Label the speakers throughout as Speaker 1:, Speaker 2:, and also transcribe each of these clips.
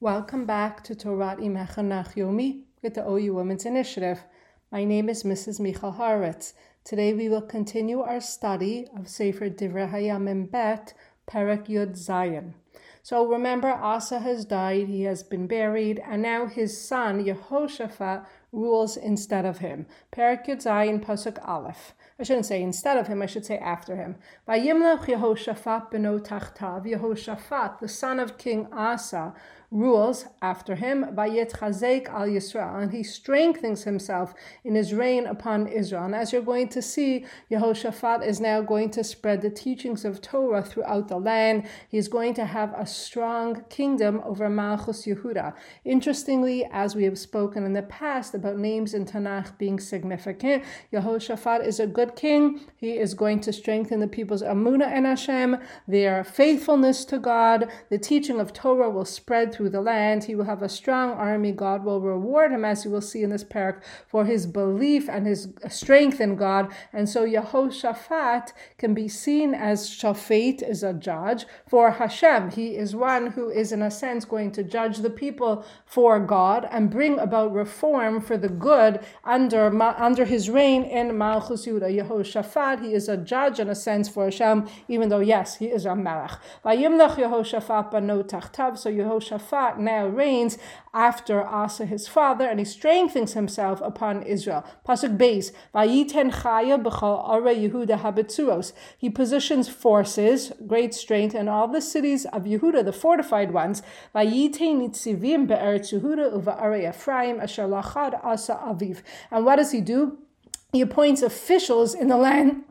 Speaker 1: Welcome back to Torah Imecha Yomi with the OU Women's Initiative. My name is Mrs. Michal Horowitz. Today we will continue our study of Sefer Divrei Hayamim Bet, Perek Yud Zayin. So remember, Asa has died, he has been buried, and now his son Yehoshaphat rules instead of him. Perek Yud Zayin, Pasuk Aleph. I shouldn't say instead of him, I should say after him. Vayimlech Yehoshaphat beno tachtav. Yehoshaphat, the son of King Asa, rules after him. Vayitchazek al Yisrael, and he strengthens himself in his reign upon Israel. And as you're going to see, Yehoshaphat is now going to spread the teachings of Torah throughout the land. He's going to have a strong kingdom over Malchus Yehuda. Interestingly, as we have spoken in the past about names in Tanakh being significant, Yehoshaphat is a good king. He is going to strengthen the people's Amunah in Hashem, their faithfulness to God. The teaching of Torah will spread through the land. He will have a strong army. God will reward him, as you will see in this parak, for his belief and his strength in God. And so Yehoshaphat can be seen as Shafet, is a judge for Hashem. He is one who is, in a sense, going to judge the people for God and bring about reform for the good under his reign in Malchus Yehuda. Yehoshaphat, he is a judge in a sense for Hashem, even though, yes, he is a melech. Vayimlech Yehoshaphat beno tachtav. So Yehoshaphat now reigns after Asa his father, and he strengthens himself upon Israel. Pasuk Beis, Vayiten chaya b'chol arei Yehuda habetzuos. He positions forces, great strength, in all the cities of Yehuda, the fortified ones. Vayiten nitzivim be'eretz Yehuda uve'arei Ephraim asher lachad Asa aviv. And what does he do? He appoints officials in the land,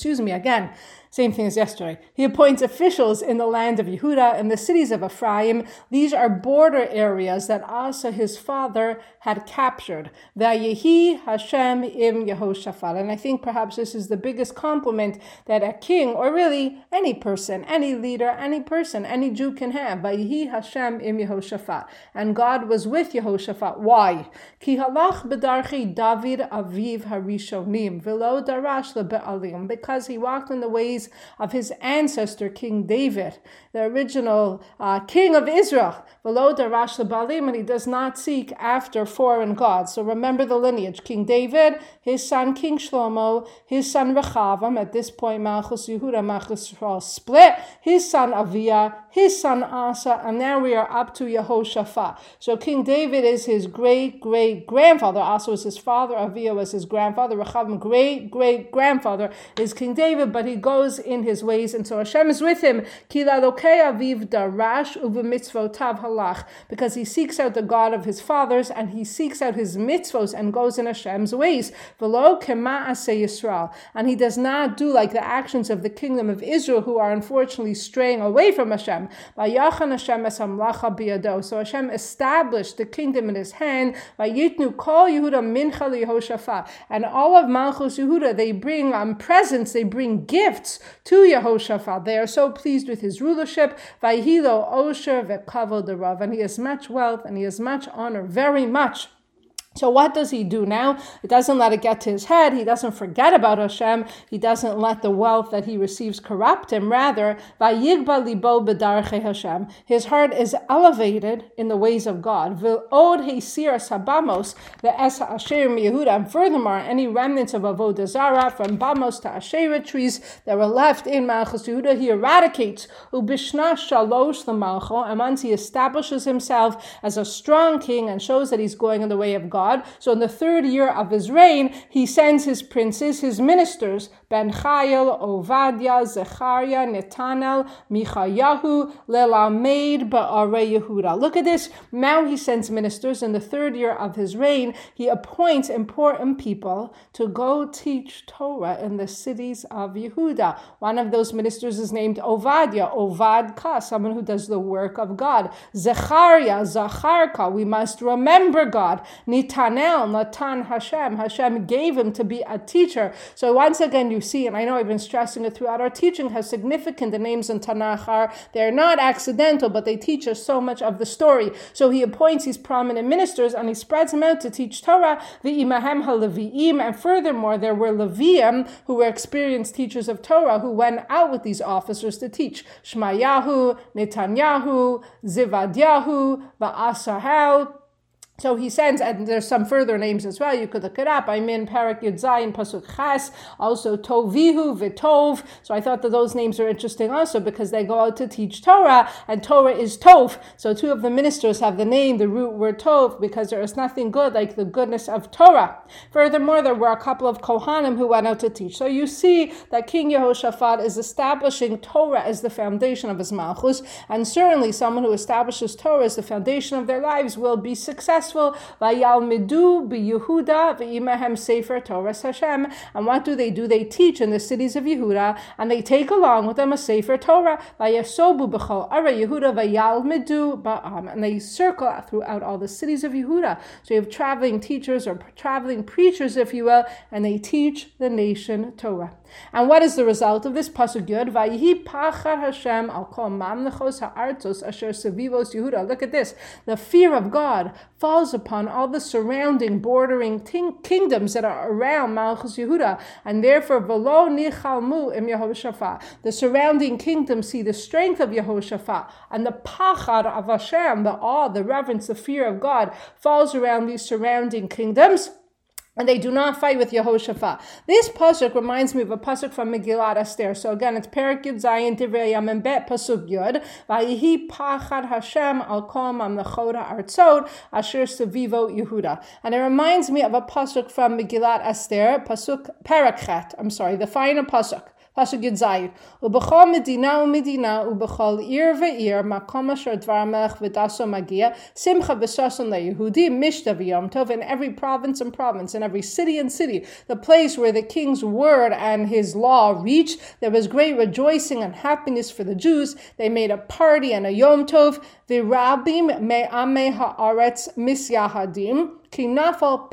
Speaker 1: same thing as yesterday. He appoints officials in the land of Yehuda and the cities of Ephraim. These are border areas that Asa, his father, had captured. Vayehi Hashem im Yehoshaphat. And I think perhaps this is the biggest compliment that a king, or really any person, any leader, any person, any Jew can have. Vayehi Hashem im Yehoshaphat. And God was with Yehoshaphat. Why? Ki halach b'darchi David aviv harishonim v'lo darash lebe'alim. Because he walked in the ways of his ancestor, King David, the original king of Israel, below Darash Lebalim, and he does not seek after foreign gods. So remember the lineage: King David, his son King Shlomo, his son Rechavam. At this point, Malchus Yehuda, Malchus Yisrael split. His son Aviyah, his son Asa, and now we are up to Yehoshaphat. So King David is his great-great-grandfather. Asa was his father. Aviyah was his grandfather. Rechavam, great-great-grandfather, is King David, but he goes in his ways, and so Hashem is with him. Aviv darash uvemitzvotav halach, because he seeks out the God of his fathers, and he seeks out his mitzvos and goes in Hashem's ways. V'lo kema'aseh Yisrael, and he does not do like the actions of the kingdom of Israel, who are unfortunately straying away from Hashem. Vayachan Hashem es hamlacha biyado. So Hashem established the kingdom in his hand. Vayitnu kol Yehuda mincha liYehoshaphat, and all of Malchus Yehuda, they bring presents, they bring gifts to Yehoshaphat. They are so pleased with his rulership. Vayhilo osher ve'kavod derav, and he has much wealth and he has much honor, very much. So what does he do now? It doesn't let it get to his head. He doesn't forget about Hashem. He doesn't let the wealth that he receives corrupt him. Rather, vayigba libo b'darchei Hashem. His heart is elevated in the ways of God. V'od heisir sabamos ve'es ha'asher miYehuda. And furthermore, any remnants of avodah zarah from bamos to asherah trees that were left in Malchus Yehuda, he eradicates. Ubishna shalosh l'malcho. And once he establishes himself as a strong king and shows that he's going in the way of God, so in the third year of his reign, he sends his princes, his ministers, Ben Chayil, Ovadia, Zechariah, Netanel, Michayahu, Lelamed, Ba'arei Yehuda. Look at this. Now he sends ministers. In the third year of his reign, he appoints important people to go teach Torah in the cities of Yehuda. One of those ministers is named Ovadia, Ovadka, someone who does the work of God. Zechariah, Zacharka, we must remember God. Netanel, Natan Hashem gave him to be a teacher. So once again, you you see, and I know I've been stressing it throughout our teaching, how significant the names in Tanakh are. They're not accidental, but they teach us so much of the story. So he appoints these prominent ministers and he spreads them out to teach Torah, v'imahem ha-levi'im, and furthermore, there were Leviim who were experienced teachers of Torah who went out with these officers to teach. Shmayahu, Netanyahu, Zivadyahu, Va'asahel. So he sends, and there's some further names as well, you could look it up. I'm in Parak Yud Zayin, Pasuk Ches, also Tovihu, Vitov. So I thought that those names are interesting also because they go out to teach Torah, and Torah is Tov. So two of the ministers have the name, the root word Tov, because there is nothing good like the goodness of Torah. Furthermore, there were a couple of Kohanim who went out to teach. So you see that King Yehoshaphat is establishing Torah as the foundation of his Malchus, and certainly someone who establishes Torah as the foundation of their lives will be successful. Vayalmidu b'Yehuda v'imahem sefer Torah Hashem. And what do? They teach in the cities of Yehuda, and they take along with them a sefer Torah. Vayasobu b'chol ara Yehuda vayalmidu ba'am. And they circle throughout all the cities of Yehuda. So you have traveling teachers or traveling preachers, if you will, and they teach the nation Torah. And what is the result of this? Pasuk Yud, Vayihi pachar Hashem al kol mamlechos ha'artzos asher sevivos Yehuda. Look at this. The fear of God falls upon all the surrounding, bordering kingdoms that are around Malchus Yehuda, and therefore v'lo nichalmu im Yehoshaphat. The surrounding kingdoms see the strength of Yehoshaphat, and the pachar of Hashem, the awe, the reverence, the fear of God falls around these surrounding kingdoms. And they do not fight with Yehoshaphat. This pasuk reminds me of a pasuk from Megillat Esther. So again, it's Perak Yud Zayin Divrei Yamim Bet pasuk Yud. Vayihi pachad Hashem al kol mamlechot ha'artzot asher sevivo Yehuda. And it reminds me of a pasuk from Megillat Esther, pasuk Perak Chet. The final pasuk. Pasuk Yud Zayin. Ubechol medina umedina ubechol ir ve'ir makom asher dvar melech v'daso magia simcha v'sason leYehudi mishta v'yom tov. In every province and province, in every city and city, the place where the king's word and his law reached, there was great rejoicing and happiness for the Jews. They made a party and a yom tov. V'rabim me'amei ha'aretz misyahadim. So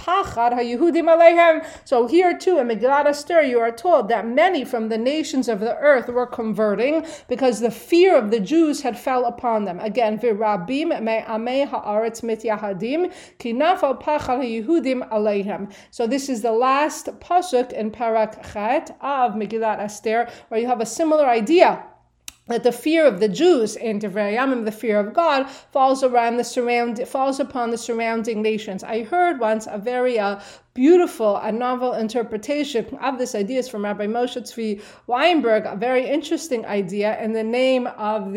Speaker 1: here too in Megillat Esther you are told that many from the nations of the earth were converting because the fear of the Jews had fell upon them. Again, v'rabim me'amei ha'aretz mityahadim ki nafal pachad haYehudim aleihem. So this is the last pasuk in Parak Chet of Megillat Esther, where you have a similar idea, that the fear of the Jews in Divrei Yamim, the fear of God, falls upon the surrounding nations. I heard once a very beautiful and novel interpretation of this idea from Rabbi Moshe Tzvi Weinberg, a very interesting idea in the name of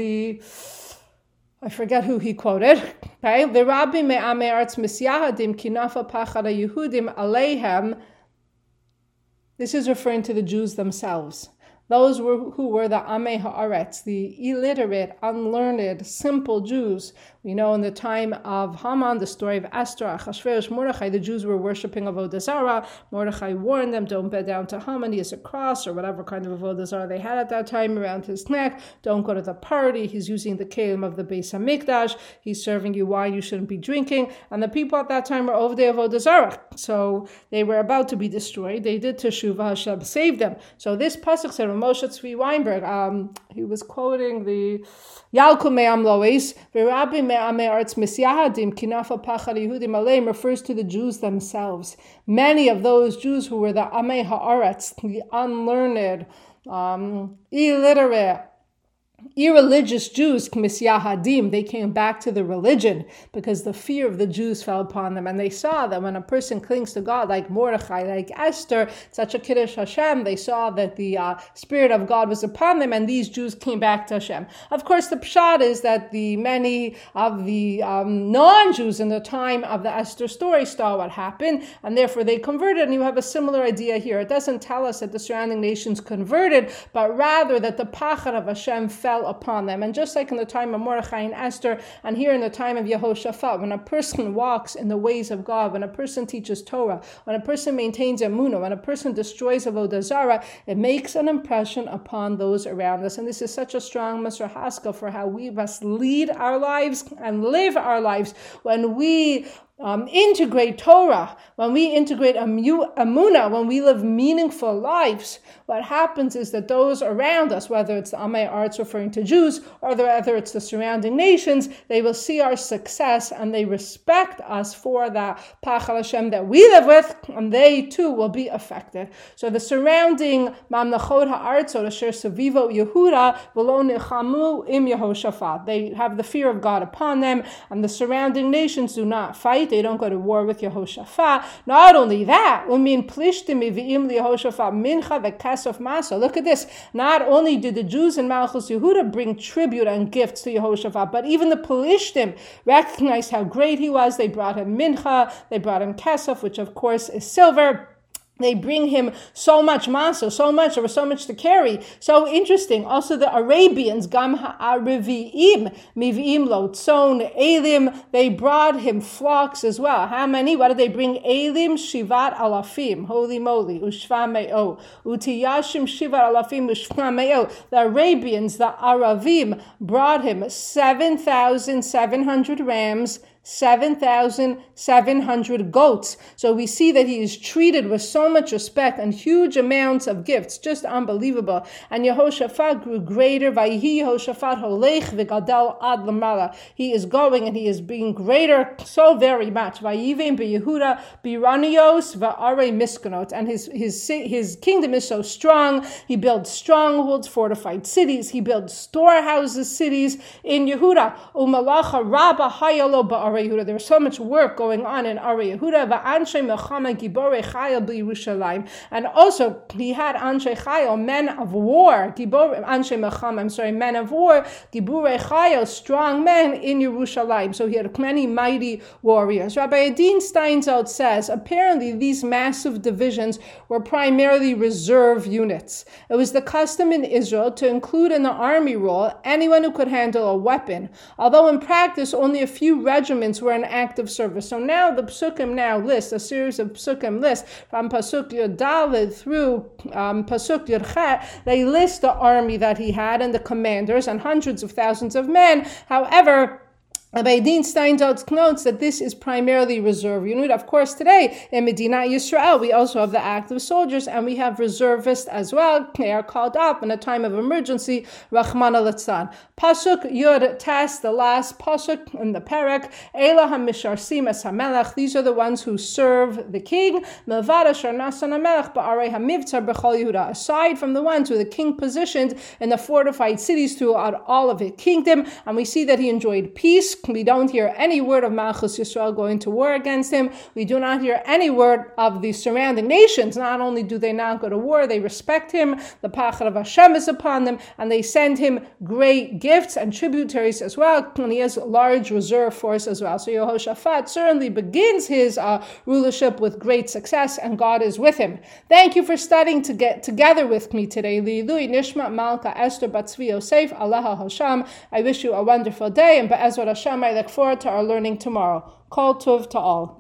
Speaker 1: I forget who he quoted. Okay, V'rabim me'amei artz misyahadim ki nafal pachad haYehudim aleihem. This is referring to the Jews themselves. Those who were the Amei Haaretz, the illiterate, unlearned, simple Jews. We know in the time of Haman, the story of Esther, Achashverosh, Mordechai, the Jews were worshipping Avodah Zarah. Mordechai warned them, don't bow down to Haman, he has a cross or whatever kind of Avodah Zarah they had at that time around his neck. Don't go to the party, he's using the kelim of the Beis HaMikdash, he's serving you wine you shouldn't be drinking. And the people at that time were over the Avodah Zarah. So they were about to be destroyed. They did teshuvah, Hashem saved them. So this pasuk said, Moshe Tzvi Weinberg, he was quoting the Yalkut Me'am Lois, V'rabim Me'amei Artz Misyahadim Kinafal Pachad Yehudim Aleim, refers to the Jews themselves. Many of those Jews who were the Amei Haaretz, the unlearned, illiterate, irreligious Jews, Misyahadim, they came back to the religion because the fear of the Jews fell upon them, and they saw that when a person clings to God, like Mordechai, like Esther, such a Kiddush Hashem, they saw that the Spirit of God was upon them, and these Jews came back to Hashem. Of course, the pshat is that many of the non-Jews in the time of the Esther story saw what happened, and therefore they converted, and you have a similar idea here. It doesn't tell us that the surrounding nations converted, but rather that the pachad of Hashem fell upon them. And just like in the time of Mordechai and Esther, and here in the time of Yehoshaphat, when a person walks in the ways of God, when a person teaches Torah, when a person maintains emunah, when a person destroys Avodah Zarah, it makes an impression upon those around us. And this is such a strong Musar Haskell for how we must lead our lives and live our lives when we integrate Torah, when we integrate Amunah, when we live meaningful lives, what happens is that those around us, whether it's the Amei Arts referring to Jews, or whether it's the surrounding nations, they will see our success and they respect us for that Pachal Hashem that we live with, and they too will be affected. So the surrounding Mamlechot Ha'artzot Asher Savivo Yehuda V'lo Nechamu Im Yehoshaphat. They have the fear of God upon them, and the surrounding nations do not fight. They don't go to war with Yehoshaphat. Not only that, Plishtim Mivi'im Yehoshaphat Mincha V'Kesef Masa. Look at this. Not only did the Jews in Malchus Yehuda bring tribute and gifts to Yehoshaphat, but even the Plishtim recognized how great he was. They brought him Mincha, they brought him Kesef, which of course is silver. They bring him so much masa, there was so much to carry. So interesting. Also the Arabians, Gam ha'Araviim, Mivi'im lo tzon, Elim, they brought him flocks as well. How many? What did they bring? Elim, Shivat alafim, holy moly, Ushva me'o, Utiyashim Shivat alafim, Ushva me'o. The Arabians, the Aravim, brought him 7,700 rams, 7,700 goats. So we see that he is treated with so much respect and huge amounts of gifts, just unbelievable. And Yehoshaphat grew greater. Vayhi Yehoshaphat holech v'gadal ad lamala. He is going and he is being greater so very much. Vayivim beYehuda biranios va'arei miskanot. And his kingdom is so strong. He builds strongholds, fortified cities. He builds storehouses, cities in Yehuda. Umalacha rabba hayalo ba'arei Yehuda. There was so much work going on in Arei Yehuda. And also he had Anshe Chayil, men of war, men of war, Giborei Chayil, strong men in Yerushalayim. So he had many mighty warriors. Rabbi Adin Steinsaltz says apparently these massive divisions were primarily reserve units. It was the custom in Israel to include in the army roll anyone who could handle a weapon, although in practice only a few regiments were in active service. So now the Psukim list, a series of Psukim list from Pasuk Yud Daled through Pasuk Yud Chet, they list the army that he had and the commanders and hundreds of thousands of men. However, Rabbi Adin Steinsaltz notes that this is primarily reserve unit. Of course, today in Medina Yisrael, we also have the active soldiers and we have reservists as well. They are called up in a time of emergency, Rachmana litzlan. Pasuk Yud Tes, the last pasuk in the parak, Elah HaMisharsim Es HaMelech. These are the ones who serve the king. Milvad Asher Nasan HaMelech Ba'arei HaMivtzar B'chol Yehuda. Aside from the ones who the king positioned in the fortified cities throughout all of his kingdom, and we see that he enjoyed peace. We don't hear any word of Malchus Yisrael going to war against him. We do not hear any word of the surrounding nations. Not only do they not go to war, they respect him. The Pachal of Hashem is upon them, and they send him great gifts and tributaries as well. And he has a large reserve force as well. So Yehoshaphat certainly begins his rulership with great success, and God is with him. Thank you for studying to get together with me today. Li'ilui Nishma Malka Esther Batzvi Yosef Allah Hashem. I wish you a wonderful day, and Be'ezrat Hashem, I look forward to our learning tomorrow. Kol Tov to all.